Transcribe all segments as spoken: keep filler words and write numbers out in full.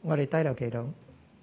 我哋低頭祈禱。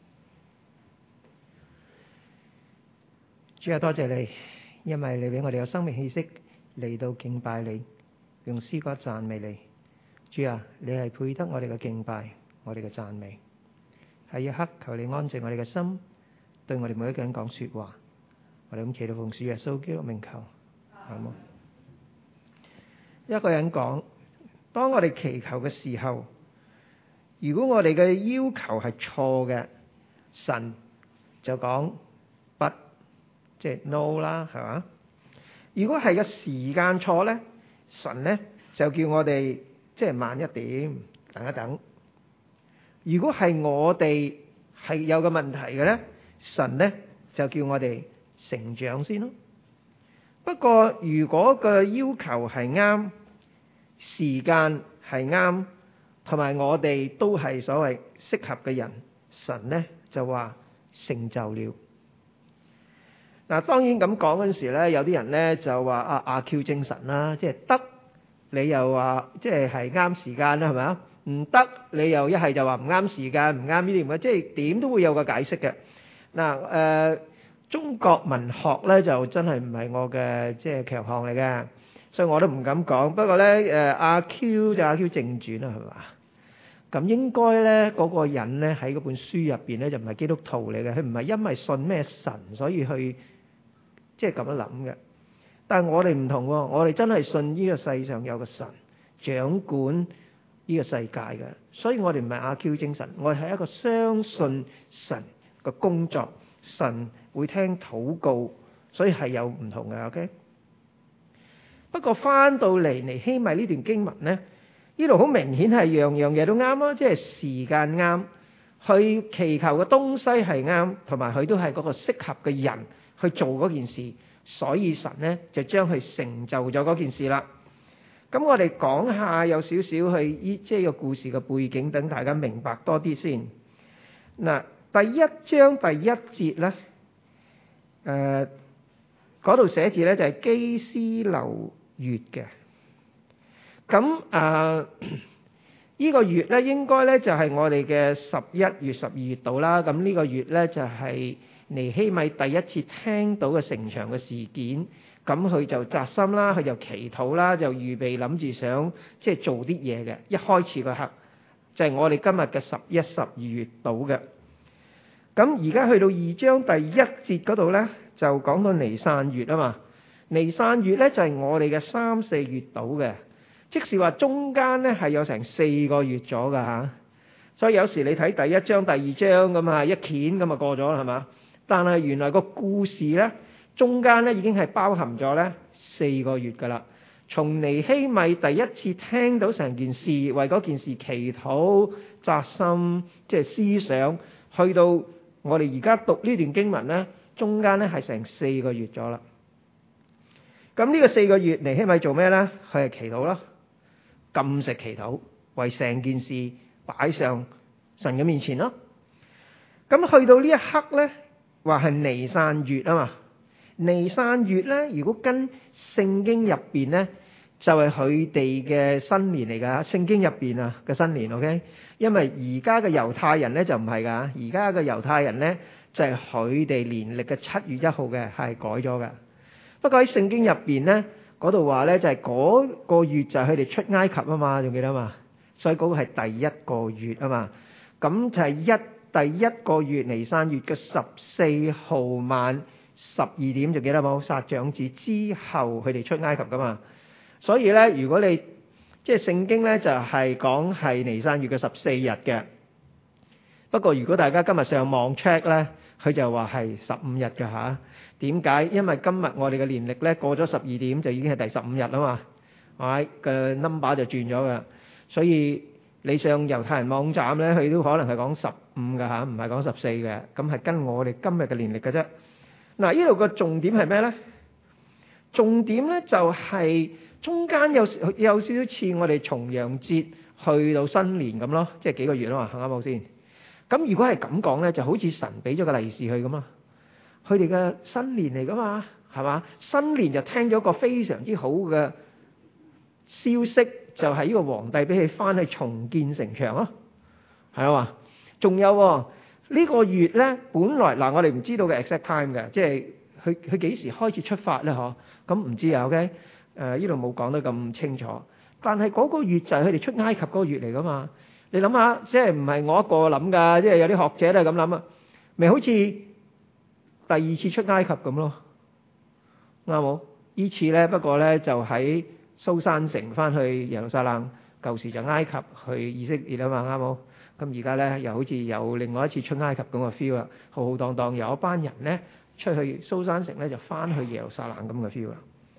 主啊，多謝你，因為你俾我哋有生命氣息嚟到敬拜你，用詩歌讚美你。主啊，你係配得我哋嘅敬拜，我哋嘅讚美。喺一刻，求你安靜我哋嘅心，對我哋每一個人講說話。我哋咁祈禱奉主耶穌基督名求，好冇？一個人講，當我哋祈求嘅時候，如果我哋嘅要求係錯嘅，神就講不，即係 no 啦，係嘛？如果係個時間錯咧，神咧就叫我哋即係慢一點，等一等。如果係我哋係有個問題嘅咧，神咧就叫我哋成長先咯。不過如果個要求係啱，時間係啱，同埋我哋都係所謂適合嘅人，神咧就話成就了。嗱，當然咁講嗰陣時咧，有啲人咧就話啊阿 Q 精神啦，即係得你又話即係係啱時間啦，係咪啊？唔得你又一係就話唔啱時間，唔啱呢啲咁嘅，即係點都會有個解釋嘅。嗱誒，中國文學咧就真係唔係我嘅即係強項嚟嘅，所以我都唔敢講。不過咧誒阿 Q 就阿 Q 正傳啦，係嘛？咁應該咧嗰個人咧喺嗰本書入邊咧就唔係基督徒嚟嘅，佢唔係因為信咩神所以去即係咁樣諗嘅。但係我哋唔同喎，我哋真係信呢個世上有個神掌管呢個世界嘅，所以我哋唔係阿 Q 精神，我哋係一個相信神嘅工作，神會聽禱告，所以係有唔同嘅。OK，不過翻到嚟尼希米呢段經文咧，呢度好明顯係樣樣嘢都啱咯，即係時間啱，去祈求嘅東西係啱，同埋佢都係嗰個適合嘅人去做嗰件事，所以神咧就將佢成就咗嗰件事啦。咁我哋講下有少少去依即係個故事嘅背景，等大家明白多啲先。嗱，第一章第一節咧，誒嗰度寫字咧就係基斯流月嘅。咁啊，呢個月咧應該咧就係我哋嘅十一月、十二月度啦。咁呢個月咧就係尼希米第一次聽到嘅城牆嘅事件。咁佢就扎心啦，佢就祈禱啦，就預備諗住想即係做啲嘢嘅。一開始嗰刻就係我哋今日嘅十一、十二月度嘅。咁而家去到二章第一節嗰度咧，就講到尼散月啊嘛。尼散月咧就係我哋嘅三四月度嘅，即是話中間咧係有成四個月咗㗎嚇。所以有時你睇第一章、第二章咁啊，一掀咁啊過咗啦，係嘛？但係原來個故事咧，中間咧已經係包含咗咧四個月噶啦。從尼希米第一次聽到成件事，為嗰件事祈禱、扎心，即係思想，去到我哋而家讀呢段經文咧，中間咧係成四個月咗啦。咁呢個四個月尼希米做咩咧？佢係祈禱咯，禁食祈禱，為成件事擺上神嘅面前咯。咁去到呢一刻咧，話係尼散月啊嘛。尼散月咧，如果跟聖經入邊咧，就係佢哋嘅新年嚟噶。聖經入邊啊嘅新年 ，OK。因為而家嘅猶太人咧就唔係噶，而家嘅猶太人咧就係佢哋年曆嘅七月一號嘅，係改咗嘅。不過喺聖經入邊咧，嗰度話咧就係嗰個月就係佢哋出埃及啊嘛，仲記得嘛？所以嗰個係第一個月啊嘛。咁就係一第一個月尼散月嘅十四號晚。十二點就記得冇？殺長子之後，佢哋出埃及噶嘛。所以咧，如果你即係聖經咧，就係講係尼散月嘅十四日嘅。不過如果大家今日上網 check 咧，佢就話係十五日嘅吓。點解？因為今日我哋嘅年曆咧過咗十二點就已經係第十五日啦嘛。係嘅 number 就轉咗噶。所以你上猶太人網站咧，佢都可能係講十五嘅吓，唔係講十四嘅。咁係跟我哋今日嘅年曆嘅啫。嗱，呢度個重點係咩咧？重點咧就係中間有有少少似我哋重陽節去到新年咁咯，即係幾個月啊嘛，啱冇先？咁如果係咁講咧，就好似神俾咗個利是佢咁啊，佢哋嘅新年嚟噶嘛，係嘛？新年就聽咗個非常之好嘅消息，就係呢個皇帝俾佢翻去重建城牆咯，係啊嘛。 仲有喎，呢個月咧，本來嗱我哋唔知道嘅 exact time 嘅，即係佢佢幾時開始出發咧？嗬，咁唔知啊。OK，誒呢度冇講得咁清楚。但係嗰個月就係佢哋出埃及嗰個月嚟噶嘛？你諗下，即係唔係我一個諗㗎？即係有啲學者都係咁諗啊，咪好似第二次出埃及咁咯，啱冇？呢次咧不過咧就喺蘇山城翻去耶路撒冷，舊時就埃及去以色列啊嘛，啱冇？咁而家咧又好似有另外一次出埃及咁嘅 feel 啦，浩浩蕩蕩有一班人咧出去蘇山城咧就翻去耶路撒冷咁嘅 feel 啦。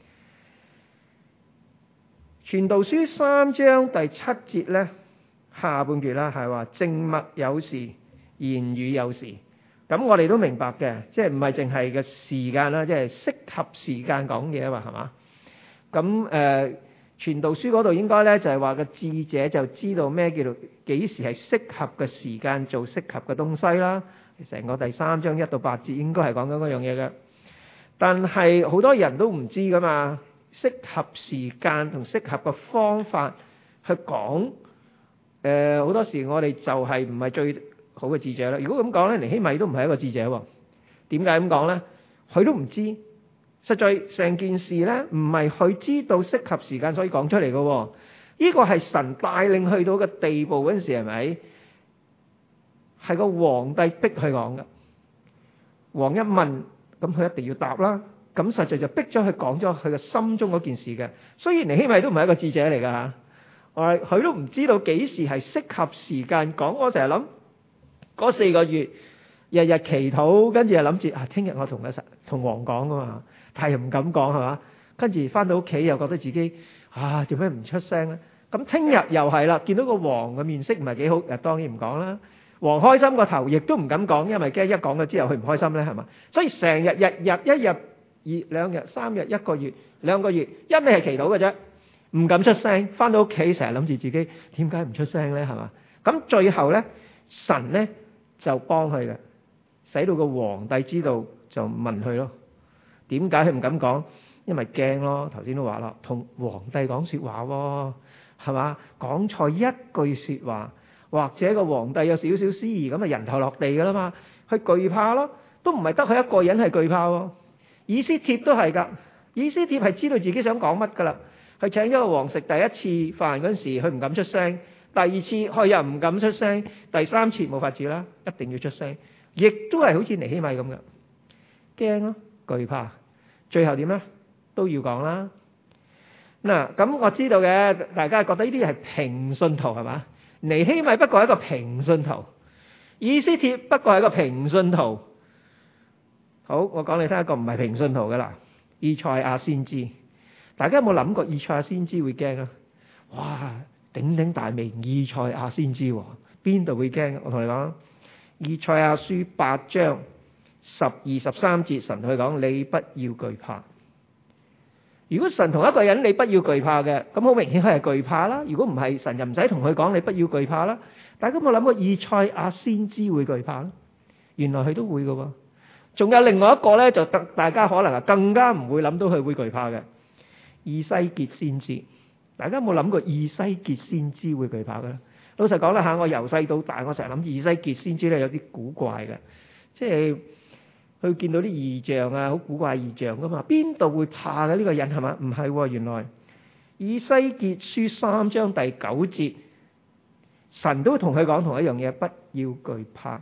傳道書三章第七節咧下半段啦係話靜默有時，言語有時。咁我哋都明白嘅，即係唔係淨係嘅時間啦，即係適合時間講嘢啊嘛，係嘛？咁誒。傳道書嗰度應該咧就係話個智者就知道咩叫做幾時係適合嘅時間做適合嘅東西啦。成個第三章一到八節應該係講緊嗰樣嘢嘅，但係好多人都唔知噶嘛。適合時間同適合嘅方法去講，誒、呃、好多時我哋就係唔係最好嘅智者啦。如果咁講咧，尼希米都唔係一個智者喎。點解咁講咧？佢都唔知。實在成件事咧，唔係佢知道適合時間所以講出嚟嘅。呢個係神帶領去到嘅地步嗰陣時，係咪？係個皇帝逼佢講嘅。王一問，咁佢一定要答啦。咁實在就逼咗佢講咗佢嘅心中嗰件事嘅。雖然尼希米都唔係一個智者嚟㗎嚇，我佢都唔知道幾時係適合時間講。我成日諗嗰四個月，日日祈禱，跟住又諗住啊，聽日我同阿神同王講㗎嘛。但係又唔敢講係嘛，跟住翻到屋企又覺得自己啊，做咩唔出聲咧？咁聽日又係啦，見到個王嘅面色唔係幾好，誒當然唔講啦。王開心個頭亦都唔敢講，因為驚一講咗之後佢唔開心咧，係嘛？所以成日日日一日二兩日三日一個月兩個月，一味係祈禱嘅啫，唔敢出聲。翻到屋企成日諗住自己點解唔出聲咧？係嘛？咁最後咧，神咧就幫佢嘅，使到個皇帝知道就問佢咯。點解佢唔敢講？因為驚咯。頭先都話啦，同皇帝講說話喎，係嘛？講錯一句說話，或者個皇帝有少少思疑，咁啊人頭落地噶啦嘛。佢懼怕咯，都唔係得佢一個人係懼怕喎。以斯帖都係噶，以斯帖係知道自己想講乜噶啦。佢請咗個王食第一次飯嗰陣時，佢唔敢出聲；第二次佢又唔敢出聲；第三次冇法子啦，一定要出聲。亦都係好似尼希米咁嘅，驚咯，懼怕。最後點咧都要講啦。嗱，咁我知道嘅，大家覺得呢啲係平信徒係嘛？尼希米不過係一個平信徒，以斯帖不過係一個平信徒。好，我講你聽一個唔係平信徒嘅啦，以賽亞先知。大家有冇諗過以賽亞先知會驚啊？哇，鼎鼎大名以賽亞先知，邊度會驚？我同你講，以賽亞書八章十二十三節，神同佢講：你不要懼怕。如果神同一個人你不要懼怕嘅，咁好明顯佢係懼怕啦。如果唔係，神就唔使同佢講你不要懼怕啦。大家有冇諗過以賽亞先知會懼怕咧？原來佢都會嘅。仲有另外一個咧，就得大家可能啊更加唔會諗到佢會懼怕嘅，以西結先知。大家有冇諗過以西結先知會懼怕嘅咧？老實講啦嚇，我由細到大，我成日諗以西結先知咧有啲古怪嘅，即係佢見到啲異象啊，好古怪異象噶嘛，邊度會怕嘅呢個人係嘛？唔係喎，原來以西結書三章第九節，神都同佢講同一樣嘢，不要懼怕。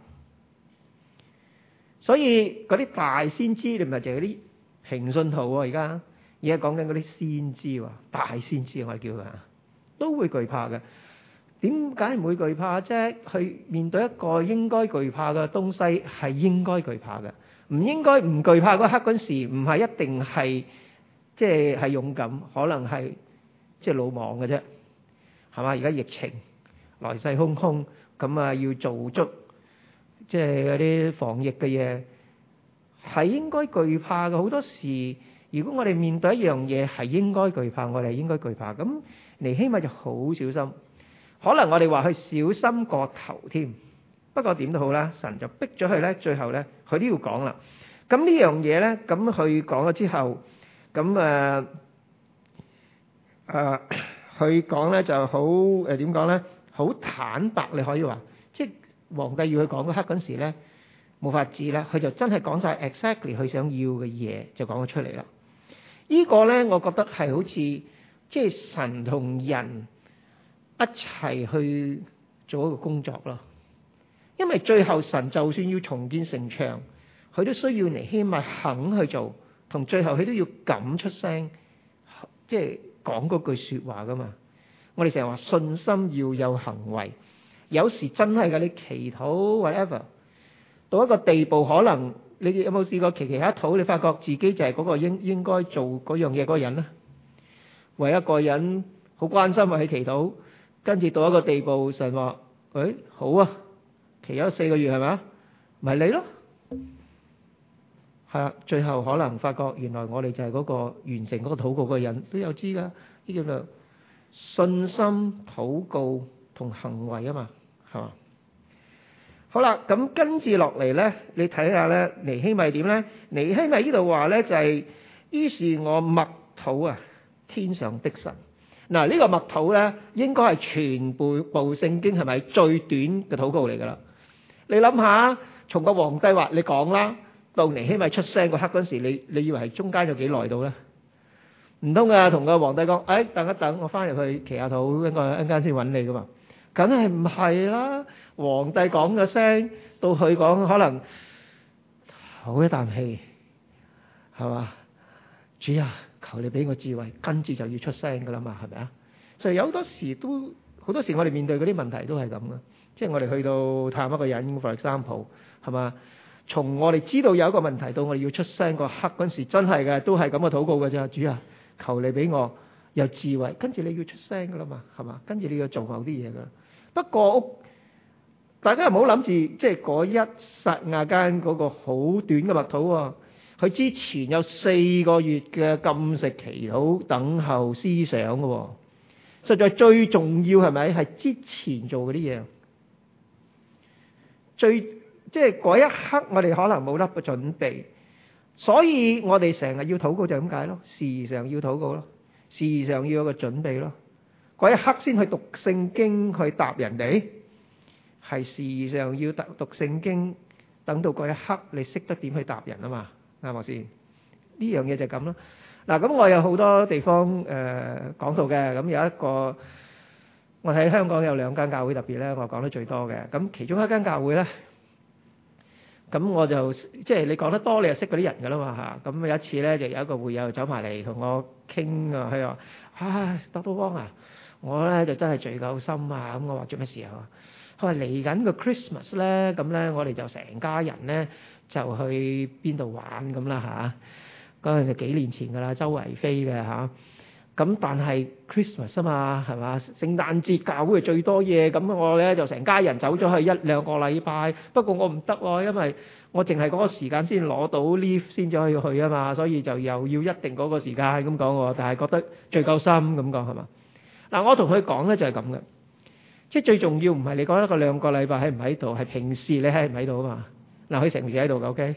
所以嗰啲大先知，你唔係淨係啲平信徒喎，而家而家講緊嗰啲先知喎，大先知我哋叫佢啊，都會懼怕嘅。點解唔會懼怕啫？去面對一個應該懼怕嘅東西，係應該懼怕嘅。唔應該唔懼怕嗰刻嗰時，唔係一定係即係係勇敢，可能係即係魯莽嘅啫，係嘛？而家疫情來勢洶洶，咁啊要做足即係嗰啲防疫嘅嘢，係應該懼怕嘅。好多時，如果我哋面對一樣嘢係應該懼怕，我哋係應該懼怕。咁尼希米就好小心，可能我哋話佢小心過頭添。不過點都好啦，神就逼咗佢咧，最後咧佢都要講啦。咁呢樣嘢咧，咁佢講咗之後，咁誒誒，佢講咧就好誒點講咧，好坦白，你可以話，即係皇帝要佢講嗰刻嗰時咧，冇法子啦，佢就真係講晒 exactly 佢想要嘅嘢就講咗出嚟啦。呢個咧，我覺得係好似即係神同人一齊去做一個工作咯。因為最後神就算要重建城牆，佢都需要尼希米肯去做，同最後佢都要敢出聲，即係講嗰句說話噶嘛。我哋成日話信心要有行為，有時真係噶，你祈禱 whatever 到一個地步，可能你有冇試過祈祈下禱，你發覺自己就係嗰個應應該做嗰樣嘢嗰個人咧？為一個人好關心為佢祈禱，跟住到一個地步，神話誒好啊，祈咗四個月係咪啊？咪你咯，係啊，最後可能發覺原來我哋就係嗰個完成嗰個禱告嗰個人，都有知噶，呢叫做信心禱告同行為啊嘛，係嘛？好啦，咁跟住落嚟咧，你睇下咧，尼希米點咧？尼希米呢度話咧就係，於是我默禱啊，天上的神。嗱，呢個默禱咧，應該係全部部聖經係咪最短嘅禱告嚟噶啦？你諗下，從個皇帝話你講啦，到尼希米出聲個刻嗰時，你你以為係中間有幾耐到咧？唔通啊，同個皇帝講，誒，等一等，我翻入去祈下禱，一個一陣間先揾你噶嘛？梗係唔係啦！皇帝講嘅聲，到佢講可能好一啖氣，係嘛？主啊，求你俾我智慧，跟住就要出聲噶啦嘛，係咪啊？所以有好多時都好多時，我哋面對嗰啲問題都係咁嘅，即係我哋去到探一個人，for example，係嘛？從我哋知道有一個問題到我哋要出聲個刻嗰時，真係嘅，都係咁嘅禱告嘅啫。主啊，求你俾我有智慧，跟住你要出聲噶啦嘛，係嘛？跟住你要做某啲嘢噶啦。不過大家唔好諗住，即係嗰一剎那間嗰個好短嘅默禱喎。佢之前有四個月嘅禁食祈禱等候思想嘅喎。實在最重要係咪係之前做嗰啲嘢？最即係嗰一刻我哋可能冇得個準備，所以我哋成日要禱告就咁解咯，時常要禱告咯，時常要有個準備咯。嗰一刻先去讀聖經去答人哋，係時常要讀讀聖經，等到嗰一刻你識得點去答人啊嘛，啱唔啱先？呢樣嘢就係咁咯。嗱，咁我有好多地方誒講到嘅，咁有一個我喺香港有兩間教會特別咧，我講得最多嘅。咁其中一間教會咧，咁我就即係你講得多，你就識嗰啲人噶啦嘛嚇。咁有一次咧，就有一個會友走埋嚟同我傾啊，佢話：唉，Doctor Wong啊！我咧就真係罪疚深啊！咁我話做咩事啊？佢話嚟緊個 Christmas 咧，咁咧我哋就成家人咧就去邊度玩咁啦嚇。嗰陣就幾年前噶啦，周圍飛嘅嚇。咁但係 Christmas 啊嘛，係嘛？聖誕節教會係最多嘢，咁我咧就成家人走咗去一兩個禮拜。不過我唔得喎，因為我淨係嗰個時間先攞到 leave 先至可以去啊嘛，所以就又要一定嗰個時間咁講喎。但係覺得罪疚深咁講係嘛？嗱，我同佢講咧就係咁嘅，即係最重要唔係你講一個兩個禮拜喺唔喺度，係平時你喺唔喺度啊嘛。嗱，佢成時喺度嘅 OK。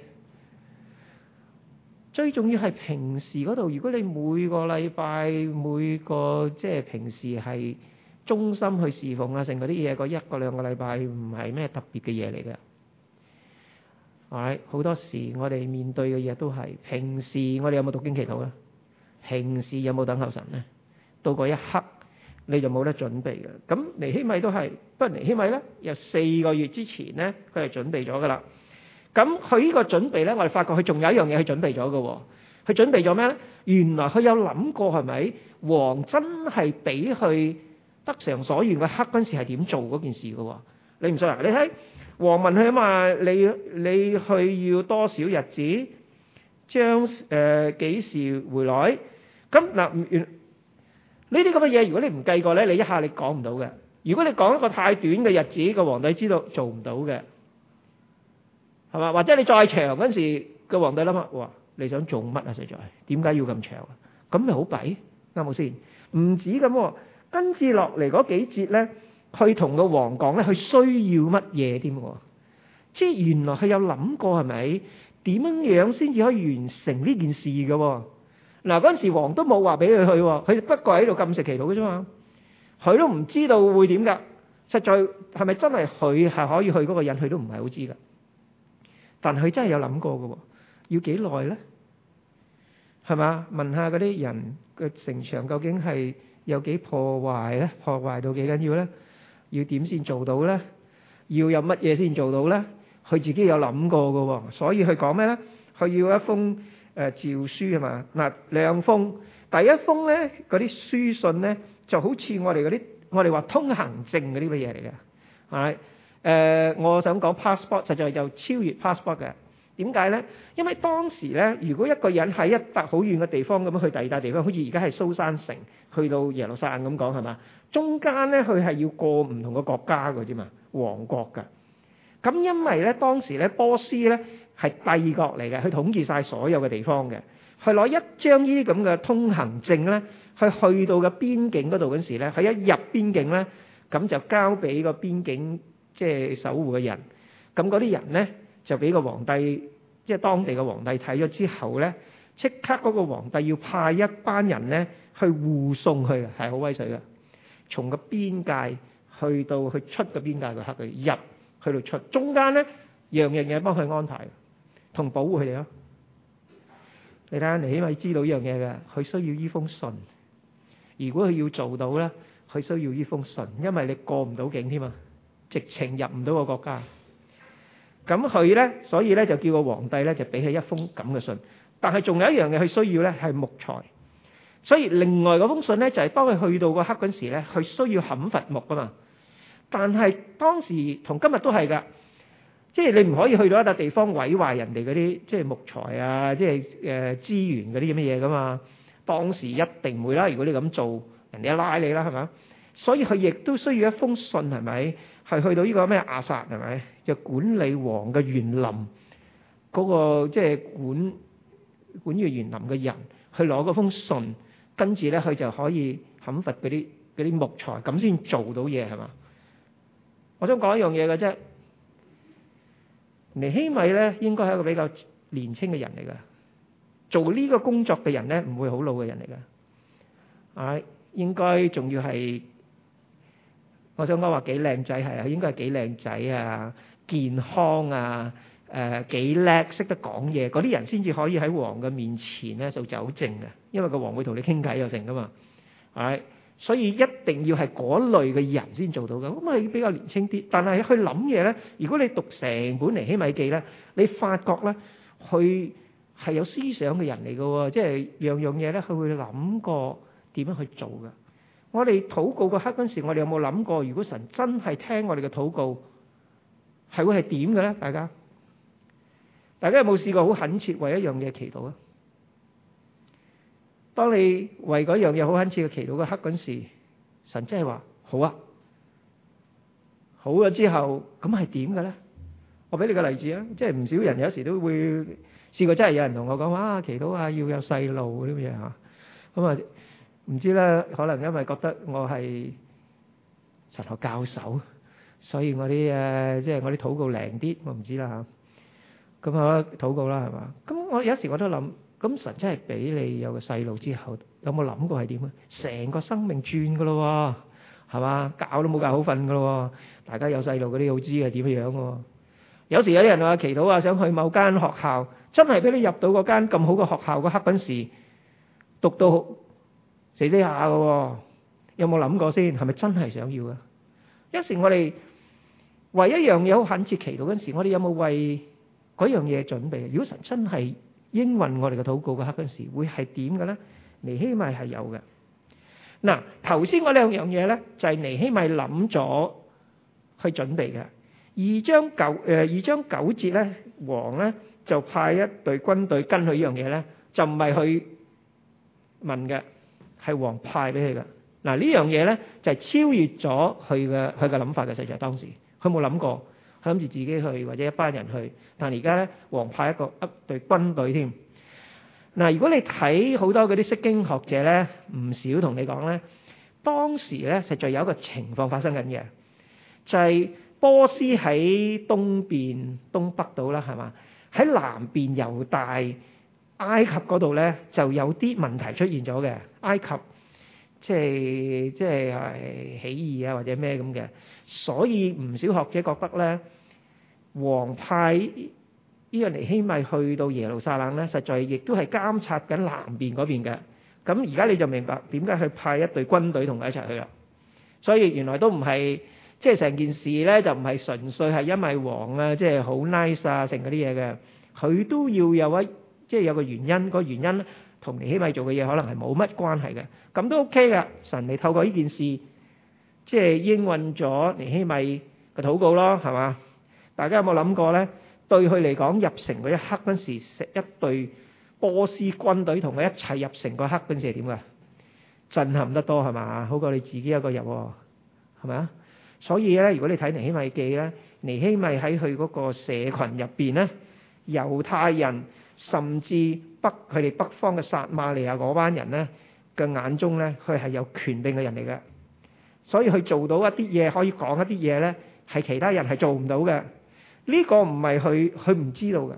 最重要係平時嗰度，如果你每個禮拜每個即係平時係忠心去侍奉啊，成嗰啲嘢，嗰一個兩個禮拜唔係咩特別嘅嘢嚟嘅。係好多時我哋面對嘅嘢都係平時，我哋有冇讀經祈禱啊？平時有冇等候神咧？到嗰一刻。你就冇得準備嘅。咁尼希米都係，不過尼希米咧，有四個月之前咧，佢係準備咗噶啦。咁佢呢個準備咧，我哋發覺佢仲有一樣嘢佢準備咗嘅。佢準備咗咩咧？原來佢有諗過係咪王真係俾佢得償所願嘅刻嗰陣時係點做嗰件事嘅？你唔信啊？你睇王問佢啊嘛，你你去要多少日子，將誒幾時回來？咁嗱原。呢啲咁嘅嘢，如果你唔計過咧，你一下你講唔到嘅。如果你講一個太短嘅日子，個皇帝知道做唔到嘅，係嘛？或者你再長嗰陣時，個皇帝諗下，哇！你想做乜啊？實在點解要咁長啊？咁咪好弊，啱冇先？唔止咁，跟住落嚟嗰幾節咧，佢同個王講咧，佢需要乜嘢添？即係原來佢有諗過係咪？點樣樣先至可以完成呢件事嘅？嗱，嗰陣時王都冇話俾佢去，佢不過喺度禁食祈禱嘅啫嘛，佢都唔知道會點噶， 實在係咪真係佢係可以去嗰個人，佢都唔係好知噶。但佢真係有諗過嘅喎，要幾耐咧？係嘛？問下嗰啲人嘅城牆究竟係有幾破壞咧？破壞到幾緊要咧？要點先做到咧？要有乜嘢先做到咧？佢自己有諗過嘅喎，所以佢講咩咧？佢要一封誒、呃、詔書啊嘛。嗱，兩封，第一封咧嗰啲書信咧就好似我哋嗰啲我哋話通行證嗰啲乜嘢嚟嘅，係。誒、呃，我想講 passport 實在就超越 passport 嘅。點解咧？因為當時咧，如果一個人喺一笪好遠嘅地方咁樣去第二笪地方，好似而家係蘇山城去到耶路撒冷咁講係嘛？中間咧佢係要過唔同嘅國家嘅啫嘛，王國㗎。咁因為咧當時咧波斯咧係帝國嚟嘅，佢統治晒所有嘅地方嘅，佢攞一張呢啲咁嘅通行證咧，去去到嘅邊境嗰度嗰時咧，佢一入邊境咧，咁就交俾個邊境。即係守護嘅人，咁嗰啲人咧就俾個皇帝，即係當地嘅皇帝睇咗之後咧，即刻嗰個皇帝要派一班人咧去護送佢，係好威水嘅。從個邊界去到去出個邊界嘅刻佢入去到出，中間咧樣樣嘢幫佢安排，同保護佢哋咯。你睇下，你起碼知道呢樣嘢嘅，佢需要呢封信。如果佢要做到咧，佢需要呢封信，因為你過唔到境添啊。直情入唔到個國家，咁佢咧，所以咧就叫個皇帝咧就俾佢一封咁嘅信。但係仲有一樣嘢佢需要咧係木材，所以另外嗰封信咧就係當佢去到個刻嗰時咧，佢需要砍伐木噶嘛。但係當時同今日都係噶，即係你唔可以去到一笪地方毀壞人哋嗰啲即係木材啊，即係誒資源嗰啲咁嘅嘢噶嘛。當時一定唔會啦，如果你咁做，人哋一拉你啦，係咪？所以佢亦都需要一封信，係咪？係去到呢個咩亞薩係咪？就管理王嘅園林嗰、那個即係管管住園林嘅人去攞嗰封信，跟住咧佢就可以砍伐嗰啲嗰啲木材，咁先做到嘢係嘛？我想講一樣嘢嘅啫，尼希米咧應該係一個比較年輕嘅人嚟㗎，做呢個工作嘅人咧唔會好老嘅人嚟㗎，啊應該仲要係。我想講話幾靚仔係啊，應該係幾靚仔啊，健康啊，誒幾叻，識得講嘢，嗰啲人先至可以喺王嘅面前咧做酒政嘅，因為個王會同你傾偈又成噶嘛，係，所以一定要係嗰類嘅人先做到嘅。咁係比較年輕啲，但係去諗嘢咧，如果你讀成本尼希米記咧，你發覺咧，佢係有思想嘅人嚟嘅喎，即係樣樣嘢咧，佢會諗過點樣去做嘅。我哋禱告個刻嗰陣時，我哋有冇諗過？如果神真係聽我哋嘅禱告，係會係點嘅咧？大家，大家有冇試過好懇切為一樣嘢祈禱啊？當你為嗰樣嘢好懇切嘅祈禱個刻嗰陣時，神真係話好啊，好咗之後，咁係點嘅咧？我俾你個例子啊，即係唔少人有時都會試過，真係有人同我講話啊，祈禱啊要有細路嗰啲嘢嚇，咁啊。唔知咧，可能因為覺得我係神學教授，所以我啲誒即係我啲禱告靈啲，我唔知啦嚇。咁我禱告啦，係嘛？咁我有時我都諗，咁神真係俾你有個細路之後，有冇諗過係點啊？成個生命轉噶咯喎，係嘛？覺都冇覺好瞓噶咯喎。大家有細路嗰啲好知係點樣喎。有時有啲人話祈禱啊，想去某間學校，真係俾你入到嗰間咁好嘅學校嗰刻嗰陣時，讀到死死下嘅，有冇諗過先？係咪真係想要啊？有時我哋為一樣嘢好懇切祈禱嗰陣時，我哋有冇為嗰樣嘢準備？如果神真係應允我哋嘅禱告嘅刻嗰陣時，會係點嘅咧？尼希米係有嘅。嗱，頭先嗰兩樣嘢咧，就係尼希米諗咗去準備嘅。二章九誒二章九節咧，王咧就派一隊軍隊跟佢呢樣嘢咧，就唔係去問嘅。係王派俾佢嘅。嗱，呢樣嘢咧就係超越咗佢嘅佢嘅諗法嘅。實在當時佢冇諗過，佢諗住自己去或者一班人去。但係而家咧，王派一個一隊軍隊添。嗱，如果你睇好多嗰啲釋經學者咧，唔少同你講咧，當時咧實在有一個情況發生緊嘅，就係波斯喺東邊東北度啦，係嘛？喺南邊猶大埃及嗰度咧就有啲問題出現咗嘅。埃及即係即係係起義啊或者咩咁嘅，所以唔少學者覺得咧，王派呢個尼希米去到耶路撒冷咧，實在亦都係監察緊南邊嗰邊嘅。咁而家你就明白點解佢派一隊軍隊同佢一齊去啦。所以原來都唔係即係成件事咧，就唔係純粹係因為王啊，即係好 nice 啊，成嗰啲嘢嘅，佢都要有一即係有個原因，個原因同尼希米做嘅嘢可能係冇乜關係嘅，咁都 OK 噶。神未透過呢件事即係應允咗尼希米嘅禱告咯，係嘛？大家有冇諗過咧？對佢嚟講，入城嗰一刻嗰時，食一隊波斯軍隊同佢一齊入城嗰刻嗰時係點噶？震撼得多係嘛？好過你自己一個入喎，係咪啊？所以咧，如果你睇尼希米記咧，尼希米喺佢嗰個社群入邊咧，猶太人甚至北佢哋北方嘅撒瑪利亞嗰班人咧嘅眼中咧，佢係有權柄嘅人嚟嘅。所以佢做到一啲嘢，可以講一啲嘢咧，係其他人係做唔到嘅。呢個唔係佢佢唔知道嘅，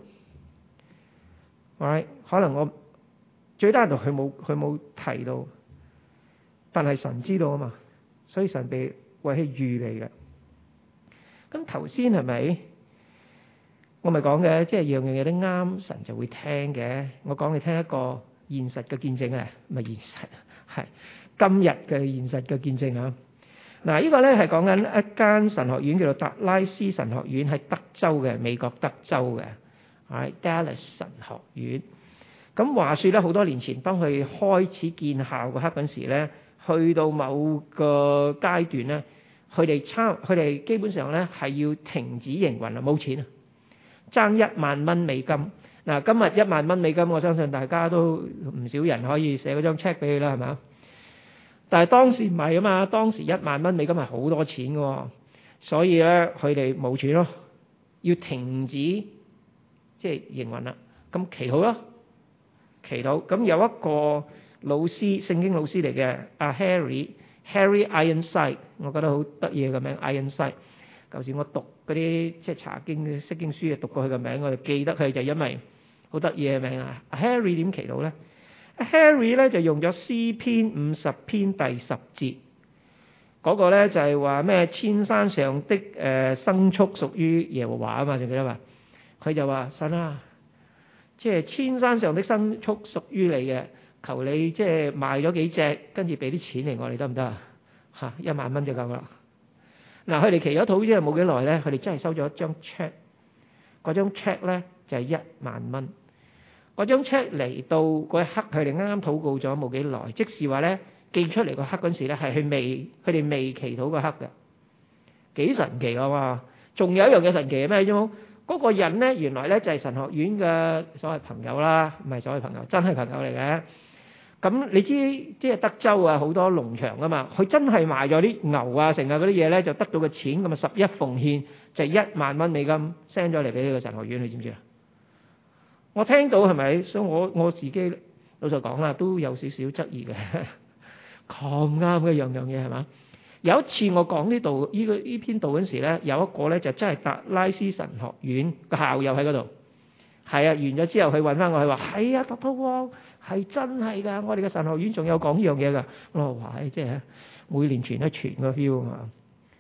喂，可能我最低限度佢冇佢冇提到，但係神知道啊嘛，所以神被為佢預備嘅。咁頭先係咪我咪講嘅，即係樣樣嘢都啱，神就會聽嘅。我講你聽一個現實嘅見證啊，唔係現實，係今日嘅現實嘅見證啊。嗱，呢個咧係講緊一間神學院叫做達拉斯神學院，喺德州嘅，美國德州嘅，係 Dallas 神學院。咁話說咧，好多年前當佢開始建校嗰刻嗰時咧，去到某個階段咧，佢哋差佢哋基本上咧係要停止營運啦，冇錢啊，爭一萬蚊美金。嗱，今日一萬蚊美金，我相信大家都唔少人可以寫嗰張 check 俾佢啦，係咪？但係當時唔係啊嘛，當時一萬蚊美金係好多錢嘅，所以咧佢哋冇錢咯，要停止即係營運啦。咁祈禱咯，祈禱。咁有一個老師，聖經老師嚟嘅，阿 Harry Harry Ironside， 我覺得好得意嘅名 Ironside。舊時我讀嗰啲即係查經嘅釋經書啊，讀過佢嘅名，我就記得佢就因為好得意嘅名啊。Harry 點祈禱咧？Harry 咧就用咗詩篇五十篇第十節嗰個咧，就係話咩千山上的誒牲畜屬於耶和華啊嘛，記唔記得嘛？佢就話神啊，即係千山上的牲畜屬於你嘅，求你即係賣咗幾隻，跟住俾啲錢嚟我哋得唔得啊？嚇，一萬蚊就夠啦。嗱，佢哋祈咗禱之後冇幾耐咧，佢哋真係收咗一張 check， 嗰張 check 咧就係一萬蚊。嗰張 check 嚟到嗰一刻，佢哋啱啱禱告咗冇幾耐，即是話咧寄出嚟嗰刻嗰時咧係佢未佢哋未祈禱嗰刻嘅，幾神奇啊嘛！仲有一樣嘢神奇係咩啫？嗰個人咧原來咧就係神學院嘅所謂朋友啦，唔係所謂朋友，真係朋友嚟嘅。咁你知即係德州啊好多農場啊嘛，佢真係賣咗啲牛啊成啊嗰啲嘢咧，就得到個錢咁啊十一奉獻就係一萬蚊美金 send 咗嚟俾呢個神學院，你知唔知啊？我聽到係咪？所以我我自己老實講啦，都有少少質疑嘅。咁啱嘅樣樣嘢係嘛？有一次我講呢度呢個呢篇道嗰時咧，有一個咧就真係達拉斯神學院個校友喺嗰度。係啊，完咗之後佢揾翻我，佢話係啊，特特喎，係真係㗎，我哋嘅神學院仲有講呢樣嘢㗎。我話係即係每年傳一傳個 feel 啊嘛，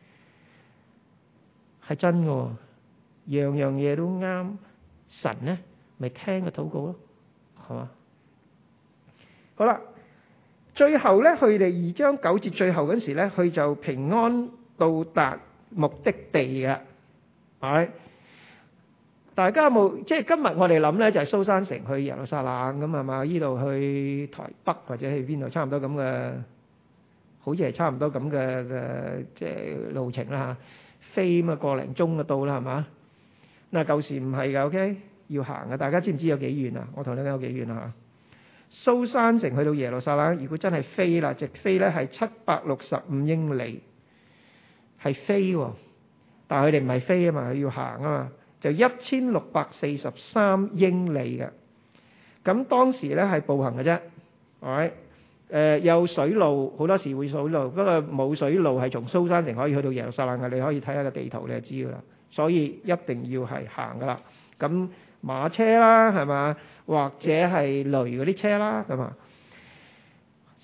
係真嘅，樣樣嘢都啱。神咧咪聽個禱告咯，係嘛？好啦，最後咧，佢哋二章九節最後嗰時咧，佢就平安到達目的地嘅，係。大家有冇即係今日我哋諗咧，就係蘇山城去耶路撒冷咁係嘛？呢度去台北或者去邊度，差唔多咁嘅，好似係差唔多咁嘅嘅即係路程啦嚇。飛咁啊個零鐘就到啦係嘛？嗱舊時唔係㗎 ，OK 要行嘅。大家知唔知有幾遠啊？我同你講有幾遠啊嚇。蘇山城去到耶路撒冷，如果真係飛啦，直飛咧係七百六十五英里，係飛喎。但係佢哋唔係飛啊嘛，要行啊嘛。就一千六百四十三英里嘅，咁當時咧係步行嘅啫，係誒有水路，好多時會水路，不過冇水路係從蘇山城可以去到耶路撒冷嘅，你可以睇下個地圖你就知噶啦，所以一定要係行噶啦。咁馬車啦係嘛，或者係驢嗰啲車啦，係嘛，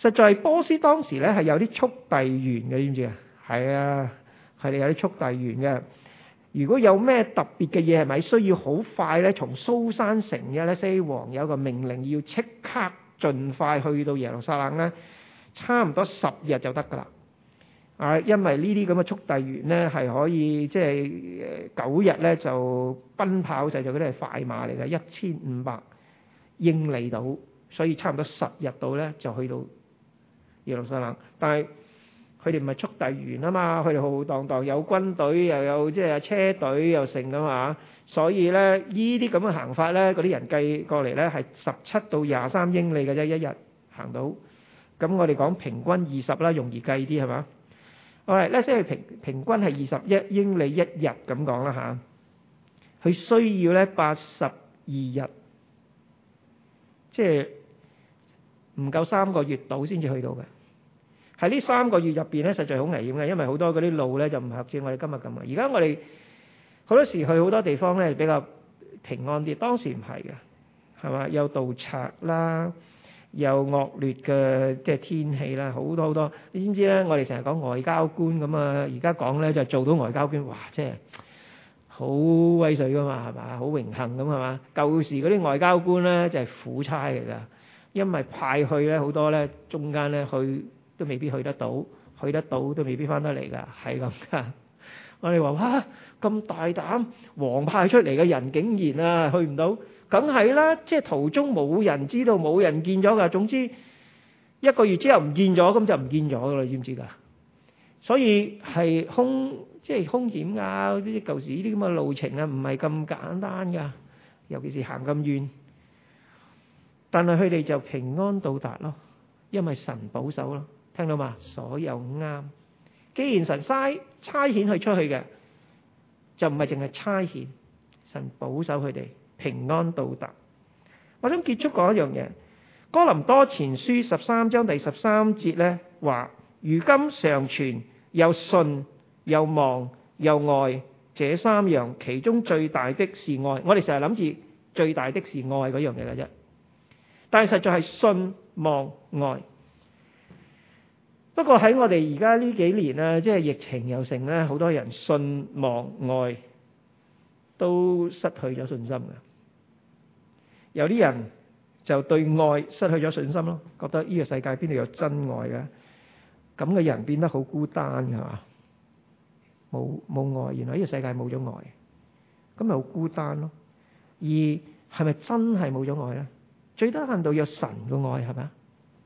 實在波斯當時咧係有啲速遞員嘅，知唔知啊？係啊，係有啲速遞員嘅。如果有咩特別嘅嘢，係咪需要好快咧？從蘇珊城嘅咧，西王有個命令要即刻盡快去到耶路撒冷咧，差唔多十日就得㗎啦。啊，因為呢啲咁嘅速遞員咧係可以即係九日咧就奔跑，就就嗰啲係快馬嚟嘅，一千五百英里到，所以差唔多十日到咧就去到耶路撒冷。但係佢哋唔係速遞員啊嘛，佢哋浩浩蕩蕩有軍隊又有即係車隊又成噶嘛，所以咧呢啲咁嘅行法咧，嗰啲人計過嚟咧係十七到廿三英里嘅啫，一日行到。咁我哋講平均二十啦，容易計啲係嘛？好啦，咧即係平平均係二十一英里一日咁講啦嚇。佢需要咧八十二日，即係唔夠三個月到先至去到嘅。喺呢三個月入邊咧，實在好危險嘅，因為好多嗰啲路咧就唔合似我哋今日咁啊。而家我哋好多時去好多地方咧比較平安啲，當時唔係嘅，係嘛？有盜賊啦，有惡劣嘅即係天氣啦，好多好多。你知唔知咧？我哋成日講外交官咁啊，而家講咧就做到外交官，哇！即係好威水噶嘛，係嘛？好榮幸咁係嘛？舊時嗰啲外交官咧就係苦差嚟㗎，因為派去咧好多咧中間咧去。都未必去得到，去得到都未必翻得嚟㗎，係咁㗎。我哋話哇，咁大膽，王派出嚟嘅人竟然啊去唔到，梗係啦，即係途中冇人知道，冇人見咗㗎。總之一個月之後唔見咗，咁就唔見咗㗎啦，知唔知㗎？所以係兇，即係兇險㗎。啲舊時呢啲咁嘅路程啊，唔係咁簡單㗎，尤其是行咁遠。但係佢哋就平安到達咯，因為神保守咯。聽到嘛？所有啱。既然神差差遣佢出去嘅，就唔係淨係差遣，神保守佢哋平安到達。我想結束講一樣嘢，哥林多前書十三章第十三節咧話：如今常存又信又望又愛這三樣，其中最大的是愛。我哋成日諗住最大的是愛嗰樣嘢嘅啫，但係實在係信望愛。不過喺我哋而家呢幾年咧，即係疫情又成咧，好多人信望愛都失去咗信心嘅。有啲人就對愛失去咗信心咯，覺得呢個世界邊度有真愛嘅？咁嘅人變得好孤單㗎嘛，冇冇愛，原來呢個世界冇咗愛，咁咪好孤單咯。而係咪真係冇咗愛咧？最低限度有神嘅愛係咪啊？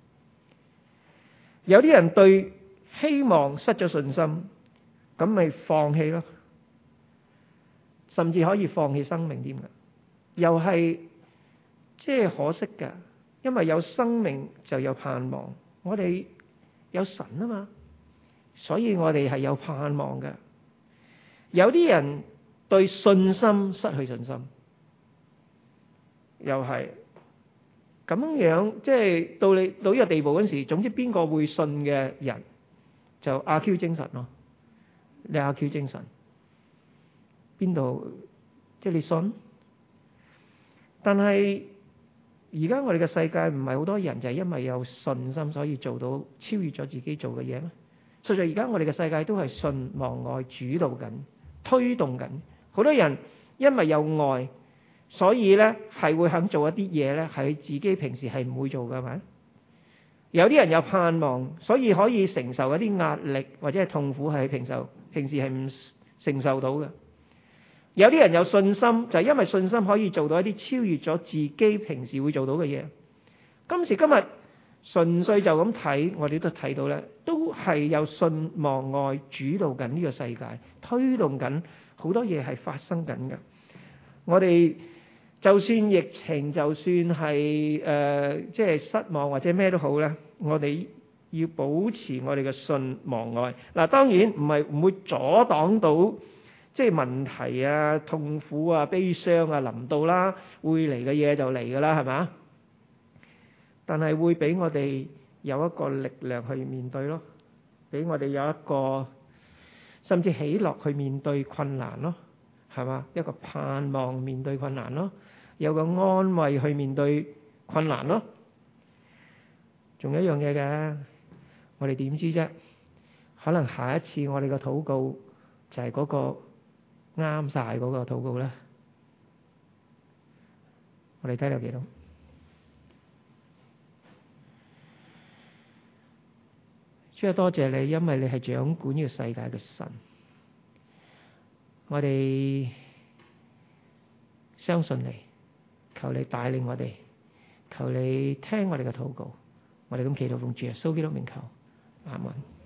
有啲人對希望失咗信心，咁咪放棄咯，甚至可以放棄生命添㗎，又係即係可惜㗎。因為有生命就有盼望，我哋有神啊嘛，所以我哋係有盼望㗎。有啲人對信心失去信心，又係。咁樣即係到你到呢個地步嗰陣時，總之邊個會信嘅人就阿 Q 精神咯。你阿 Q 精神邊度？即係你信。但係而家我哋嘅世界唔係好多人就係因為有信心，所以做到超越咗自己做嘅嘢咩？實在而家我哋嘅世界都係信望愛主導緊、推動緊。好多人因為有愛，所以咧係會肯做一啲嘢咧，係自己平時係唔會做嘅，係咪？有啲人有盼望，所以可以承受一啲壓力或者係痛苦，係平受平時係唔承受到嘅。有啲人有信心，就係因為信心可以做到一啲超越咗自己平時會做到嘅嘢。今時今日純粹就咁睇，我哋都睇到咧，都係有信望愛主導緊呢個世界，推動緊好多嘢係發生緊嘅。我哋就算疫情，就算係誒即係失望或者咩都好咧，我哋要保持我哋嘅信望愛。嗱，當然唔係唔會阻擋到即係問題啊、痛苦啊、悲傷啊臨到啦，會嚟嘅嘢就嚟㗎啦，係咪？但係會俾我哋有一個力量去面對咯，俾我哋有一個甚至喜樂去面對困難咯，係嘛？一個盼望面對困難咯，有個安慰去面對困難咯。 仲有一樣嘢嘅，我哋點知啫？可能下一次我哋嘅禱告就係嗰個啱晒嗰個禱告咧。我哋睇到幾多？主啊，多謝你，因為你係掌管呢個世界嘅神。我哋相信你，求你帶領我哋，求你聽我哋嘅禱告。我哋咁祈禱奉主耶穌基督名求，阿門。